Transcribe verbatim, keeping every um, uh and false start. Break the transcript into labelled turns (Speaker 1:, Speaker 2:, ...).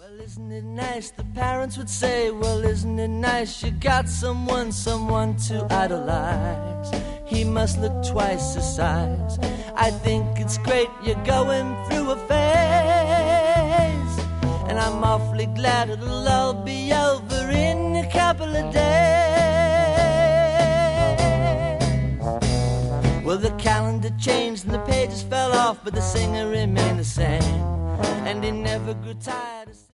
Speaker 1: Well, isn't it nice, the parents would say, well, isn't it nice, you got someone, someone to idolize. He must look twice his size. I think it's great you're going through a phase, and I'm awfully glad it'll all be over in a couple of days. Well, the calendar changed and the pages fell off, but the singer remained the same, and he never grew tired of